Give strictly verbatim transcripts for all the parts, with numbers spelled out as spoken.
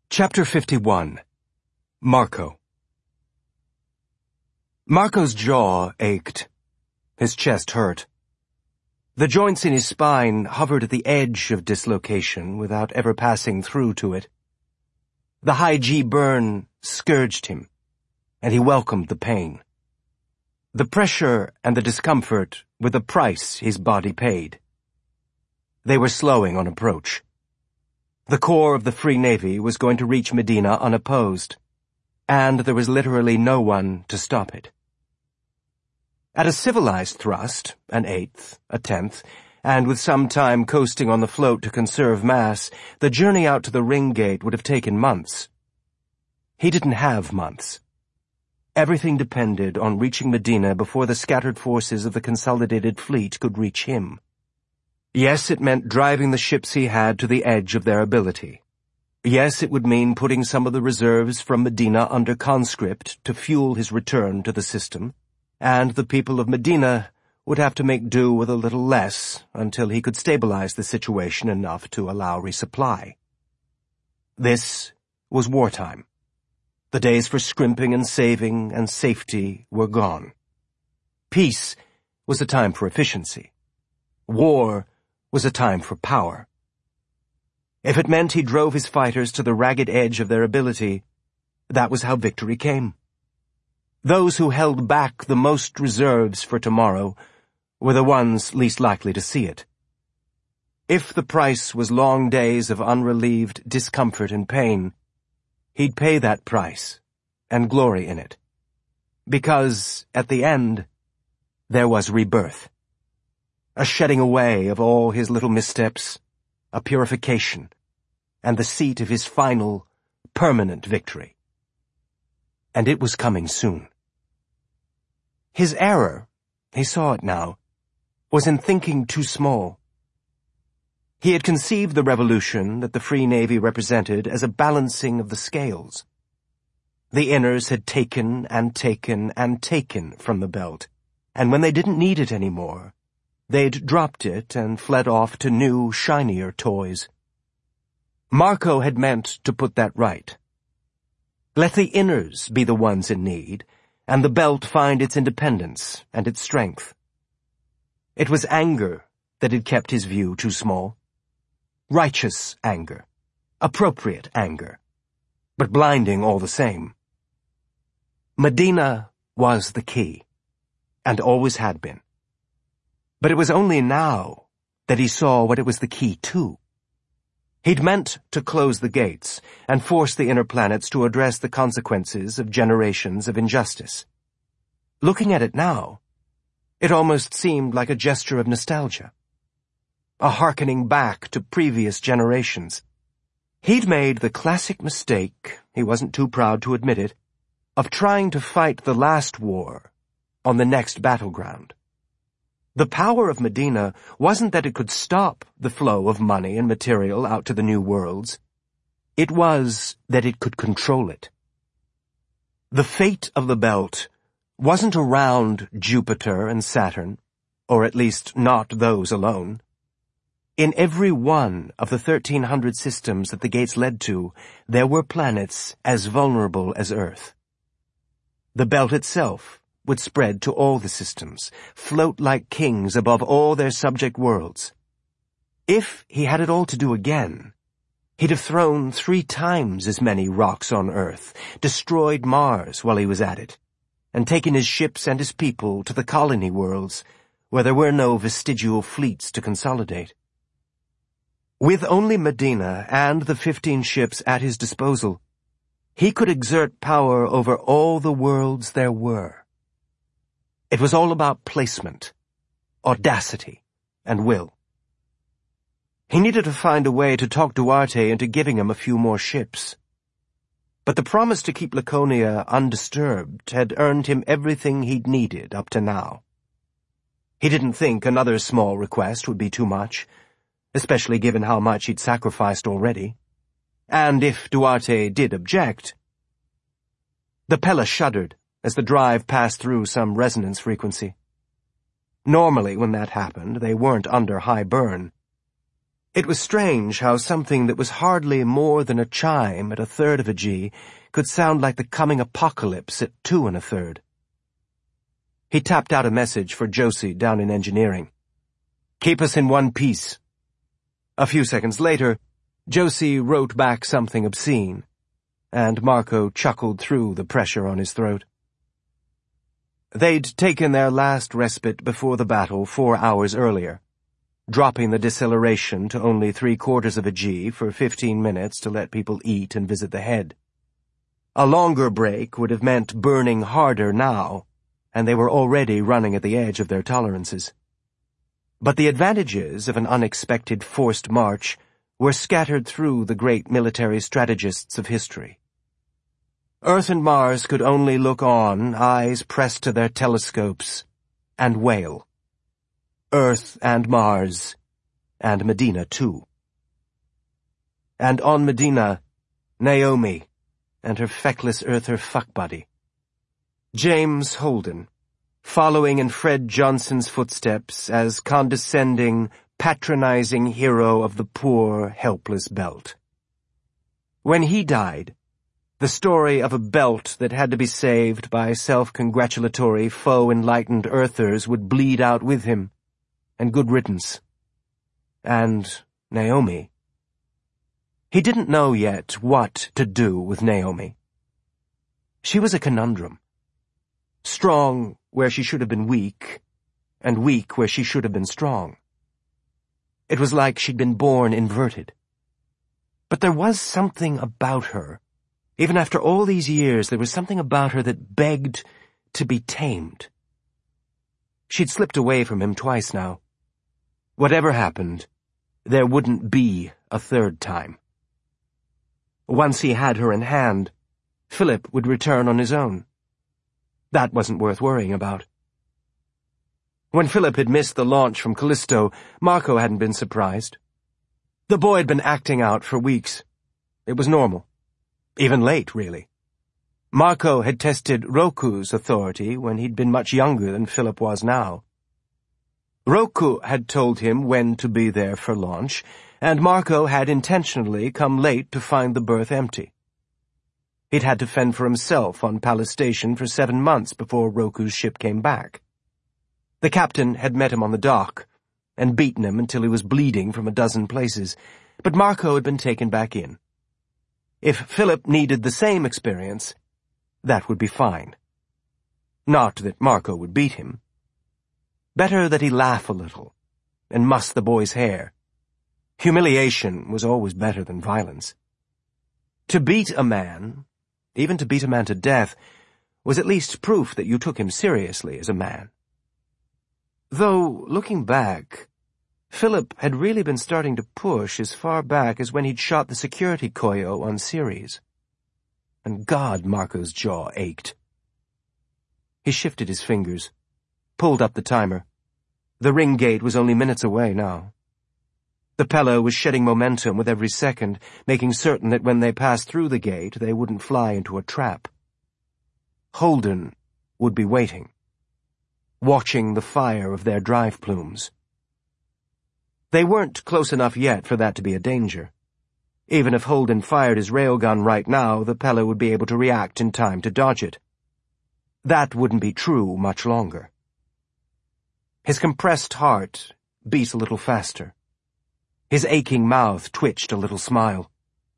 Chapter fifty-one. Marco. Marco's jaw ached. His chest hurt. The joints in his spine hovered at the edge of dislocation without ever passing through to it. The high-G burn scourged him, and he welcomed the pain. The pressure and the discomfort were the price his body paid. They were slowing on approach. The core of the Free Navy was going to reach Medina unopposed, and there was literally no one to stop it. At a civilized thrust, an eighth, a tenth, and with some time coasting on the float to conserve mass, the journey out to the ring gate would have taken months. He didn't have months. Everything depended on reaching Medina before the scattered forces of the consolidated fleet could reach him. Yes, it meant driving the ships he had to the edge of their ability. Yes, it would mean putting some of the reserves from Medina under conscript to fuel his return to the system, and the people of Medina would have to make do with a little less until he could stabilize the situation enough to allow resupply. This was wartime. The days for scrimping and saving and safety were gone. Peace was a time for efficiency. War was a time for power. If it meant he drove his fighters to the ragged edge of their ability, that was how victory came. Those who held back the most reserves for tomorrow were the ones least likely to see it. If the price was long days of unrelieved discomfort and pain, he'd pay that price and glory in it. Because, at the end, there was rebirth. A shedding away of all his little missteps, a purification, and the seat of his final, permanent victory. And it was coming soon. His error, he saw it now, was in thinking too small. He had conceived the revolution that the Free Navy represented as a balancing of the scales. The inners had taken and taken and taken from the belt, and when they didn't need it anymore, they'd dropped it and fled off to new, shinier toys. Marco had meant to put that right. Let the inners be the ones in need, and the belt find its independence and its strength. It was anger that had kept his view too small. Righteous anger, appropriate anger, but blinding all the same. Medina was the key, and always had been. But it was only now that he saw what it was the key to. He'd meant to close the gates and force the inner planets to address the consequences of generations of injustice. Looking at it now, it almost seemed like a gesture of nostalgia, a hearkening back to previous generations. He'd made the classic mistake, he wasn't too proud to admit it, of trying to fight the last war on the next battleground. The power of Medina wasn't that it could stop the flow of money and material out to the new worlds. It was that it could control it. The fate of the belt wasn't around Jupiter and Saturn, or at least not those alone. In every one of the thirteen hundred systems that the gates led to, there were planets as vulnerable as Earth. The belt itself would spread to all the systems, float like kings above all their subject worlds. If he had it all to do again, he'd have thrown three times as many rocks on Earth, destroyed Mars while he was at it, and taken his ships and his people to the colony worlds, where there were no vestigial fleets to consolidate. With only Medina and the fifteen ships at his disposal, he could exert power over all the worlds there were. It was all about placement, audacity, and will. He needed to find a way to talk Duarte into giving him a few more ships. But the promise to keep Laconia undisturbed had earned him everything he'd needed up to now. He didn't think another small request would be too much, especially given how much he'd sacrificed already. And if Duarte did object... The Pella shuddered as the drive passed through some resonance frequency. Normally, when that happened, they weren't under high burn. It was strange how something that was hardly more than a chime at a third of a G could sound like the coming apocalypse at two and a third. He tapped out a message for Josie down in engineering. "Keep us in one piece." A few seconds later, Josie wrote back something obscene, and Marco chuckled through the pressure on his throat. They'd taken their last respite before the battle four hours earlier, dropping the deceleration to only three-quarters of a G for fifteen minutes to let people eat and visit the head. A longer break would have meant burning harder now, and they were already running at the edge of their tolerances. But the advantages of an unexpected forced march were scattered through the great military strategists of history. Earth and Mars could only look on, eyes pressed to their telescopes, and wail. Earth and Mars, and Medina too. And on Medina, Naomi, and her feckless earther fuckbuddy. James Holden, following in Fred Johnson's footsteps as condescending, patronizing hero of the poor, helpless belt. When he died, the story of a belt that had to be saved by self-congratulatory, foe-enlightened earthers would bleed out with him, and good riddance. And Naomi. He didn't know yet what to do with Naomi. She was a conundrum. Strong where she should have been weak, and weak where she should have been strong. It was like she'd been born inverted. But there was something about her. Even after all these years, there was something about her that begged to be tamed. She'd slipped away from him twice now. Whatever happened, there wouldn't be a third time. Once he had her in hand, Philip would return on his own. That wasn't worth worrying about. When Philip had missed the launch from Callisto, Marco hadn't been surprised. The boy had been acting out for weeks. It was normal. Even late, really. Marco had tested Roku's authority when he'd been much younger than Philip was now. Roku had told him when to be there for launch, and Marco had intentionally come late to find the berth empty. He'd had to fend for himself on Palace Station for seven months before Roku's ship came back. The captain had met him on the dock, and beaten him until he was bleeding from a dozen places, but Marco had been taken back in. If Philip needed the same experience, that would be fine. Not that Marco would beat him. Better that he laugh a little, and muss the boy's hair. Humiliation was always better than violence. To beat a man, even to beat a man to death, was at least proof that you took him seriously as a man. Though, looking back, Philip had really been starting to push as far back as when he'd shot the security Koyo on Ceres. And God, Marco's jaw ached. He shifted his fingers, pulled up the timer. The ring gate was only minutes away now. The Pella was shedding momentum with every second, making certain that when they passed through the gate, they wouldn't fly into a trap. Holden would be waiting, watching the fire of their drive plumes. They weren't close enough yet for that to be a danger. Even if Holden fired his railgun right now, the Pella would be able to react in time to dodge it. That wouldn't be true much longer. His compressed heart beat a little faster. His aching mouth twitched a little smile.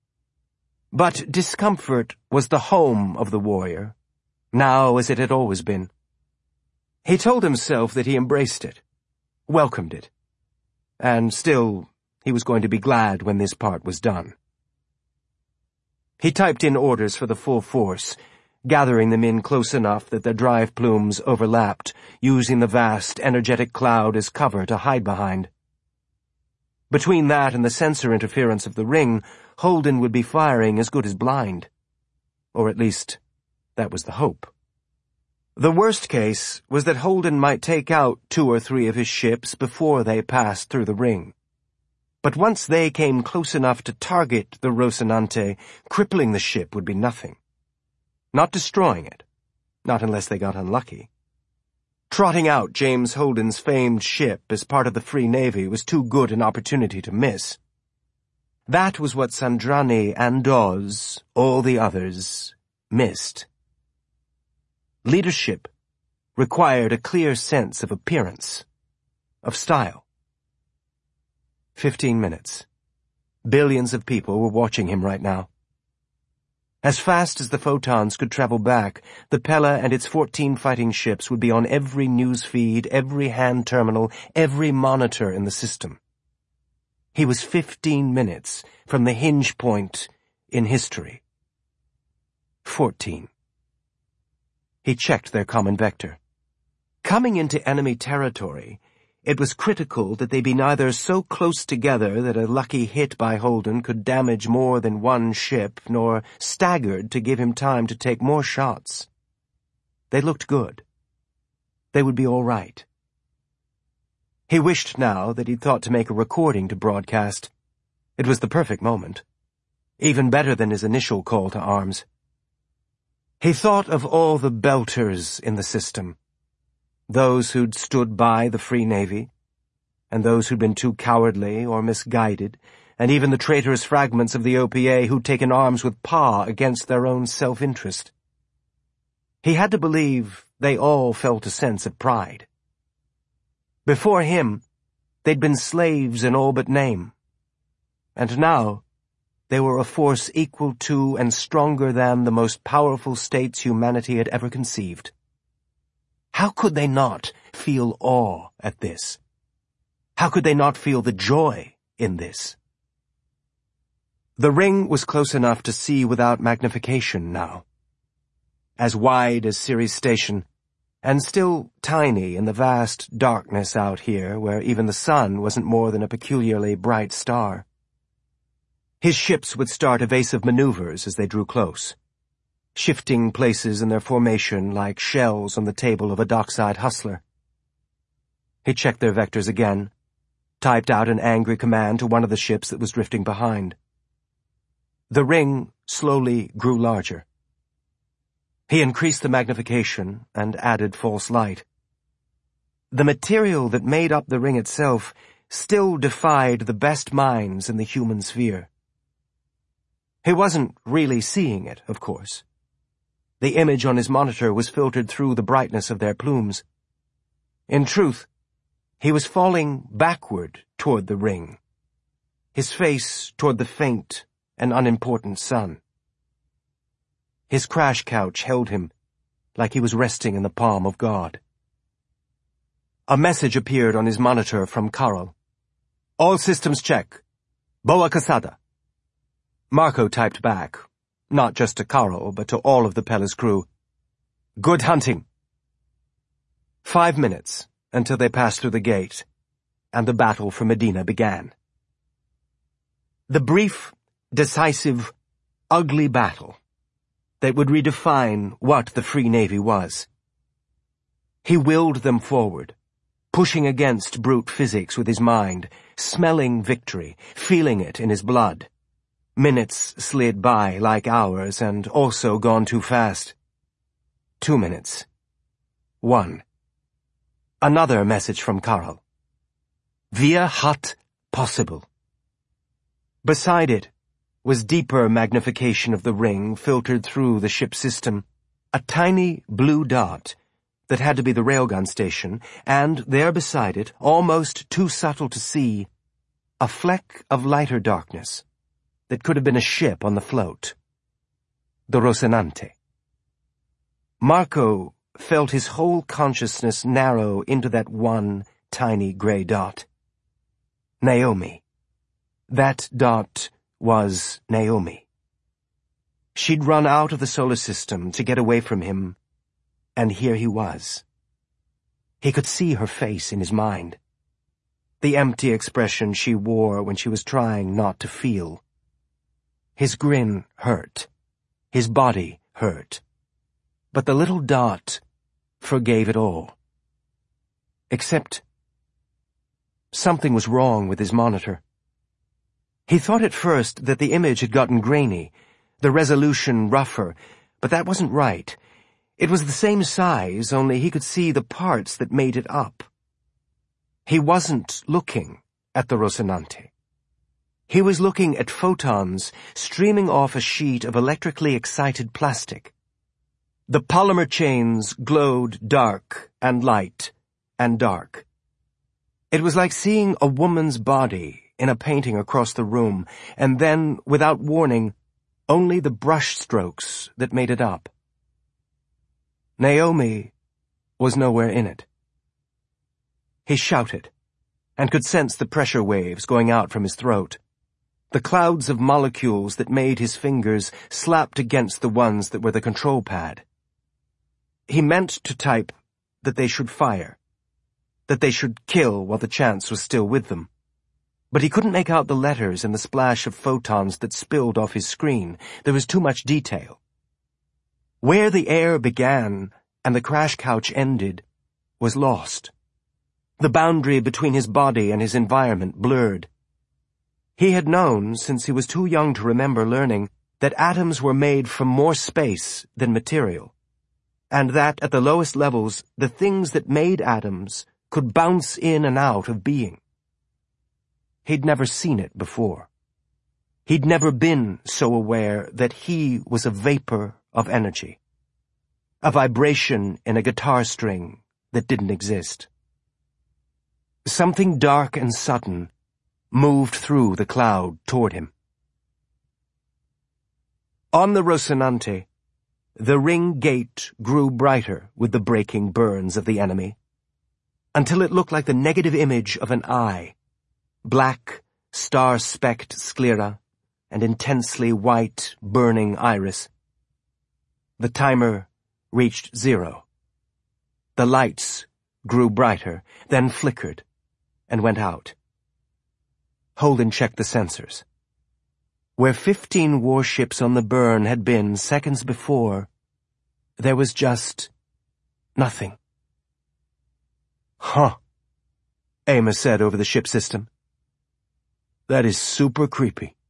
But discomfort was the home of the warrior, now as it had always been. He told himself that he embraced it, welcomed it, and still he was going to be glad when this part was done. He typed in orders for the full force, gathering them in close enough that their drive plumes overlapped, using the vast, energetic cloud as cover to hide behind. Between that and the sensor interference of the ring, Holden would be firing as good as blind. Or at least, that was the hope. The worst case was that Holden might take out two or three of his ships before they passed through the ring. But once they came close enough to target the Rocinante, crippling the ship would be nothing. Not destroying it, not unless they got unlucky. Trotting out James Holden's famed ship as part of the Free Navy was too good an opportunity to miss. That was what Sandrani and Dawes, all the others, missed. Leadership required a clear sense of appearance, of style. Fifteen minutes. Billions of people were watching him right now. As fast as the photons could travel back, the Pella and its fourteen fighting ships would be on every news feed, every hand terminal, every monitor in the system. He was fifteen minutes from the hinge point in history. Fourteen. He checked their common vector. Coming into enemy territory, it was critical that they be neither so close together that a lucky hit by Holden could damage more than one ship, nor staggered to give him time to take more shots. They looked good. They would be all right. He wished now that he'd thought to make a recording to broadcast. It was the perfect moment. Even better than his initial call to arms. He thought of all the belters in the system. Those who'd stood by the Free Navy, and those who'd been too cowardly or misguided, and even the traitorous fragments of the O P A who'd taken arms with Pa against their own self-interest. He had to believe they all felt a sense of pride. Before him, they'd been slaves in all but name, and now they were a force equal to and stronger than the most powerful states humanity had ever conceived. How could they not feel awe at this? How could they not feel the joy in this? The ring was close enough to see without magnification now. As wide as Ceres Station, and still tiny in the vast darkness out here where even the sun wasn't more than a peculiarly bright star. His ships would start evasive maneuvers as they drew close, shifting places in their formation like shells on the table of a dockside hustler. He checked their vectors again, typed out an angry command to one of the ships that was drifting behind. The ring slowly grew larger. He increased the magnification and added false light. The material that made up the ring itself still defied the best minds in the human sphere. He wasn't really seeing it, of course. The image on his monitor was filtered through the brightness of their plumes. In truth, he was falling backward toward the ring, his face toward the faint and unimportant sun. His crash couch held him like he was resting in the palm of God. A message appeared on his monitor from Carl. All systems check. Boa Casada. Marco typed back, not just to Carl, but to all of the Pella's crew. Good hunting. Five minutes until they passed through the gate, and the battle for Medina began. The brief, decisive, ugly battle that would redefine what the Free Navy was. He willed them forward, pushing against brute physics with his mind, smelling victory, feeling it in his blood. Minutes slid by like hours and also gone too fast. Two minutes. One. Another message from Carl. Wir hat possible. Beside it was deeper magnification of the ring filtered through the ship system, a tiny blue dot that had to be the railgun station, and there beside it, almost too subtle to see, a fleck of lighter darkness that could have been a ship on the float. The Rocinante. Marco felt his whole consciousness narrow into that one tiny gray dot. Naomi. That dot was Naomi. She'd run out of the solar system to get away from him, and here he was. He could see her face in his mind. The empty expression she wore when she was trying not to feel. His grin hurt. His body hurt. But the little dot forgave it all. Except something was wrong with his monitor. He thought at first that the image had gotten grainy, the resolution rougher, but that wasn't right. It was the same size, only he could see the parts that made it up. He wasn't looking at the Rocinante. He was looking at photons streaming off a sheet of electrically excited plastic. The polymer chains glowed dark and light and dark. It was like seeing a woman's body in a painting across the room, and then, without warning, only the brush strokes that made it up. Naomi was nowhere in it. He shouted, and could sense the pressure waves going out from his throat. The clouds of molecules that made his fingers slapped against the ones that were the control pad. He meant to type that they should fire, that they should kill while the chance was still with them. But he couldn't make out the letters in the splash of photons that spilled off his screen. There was too much detail. Where the air began and the crash couch ended was lost. The boundary between his body and his environment blurred. He had known, since he was too young to remember learning, that atoms were made from more space than material, and that at the lowest levels, the things that made atoms could bounce in and out of being. He'd never seen it before. He'd never been so aware that he was a vapor of energy, a vibration in a guitar string that didn't exist. Something dark and sudden moved through the cloud toward him. On the Rocinante, the ring gate grew brighter with the breaking burns of the enemy, until it looked like the negative image of an eye, black, star-specked sclera, and intensely white, burning iris. The timer reached zero. The lights grew brighter, then flickered, and went out. Holden checked the sensors. Where fifteen warships on the burn had been seconds before, there was just nothing. Huh, Amos said over the ship system. That is super creepy.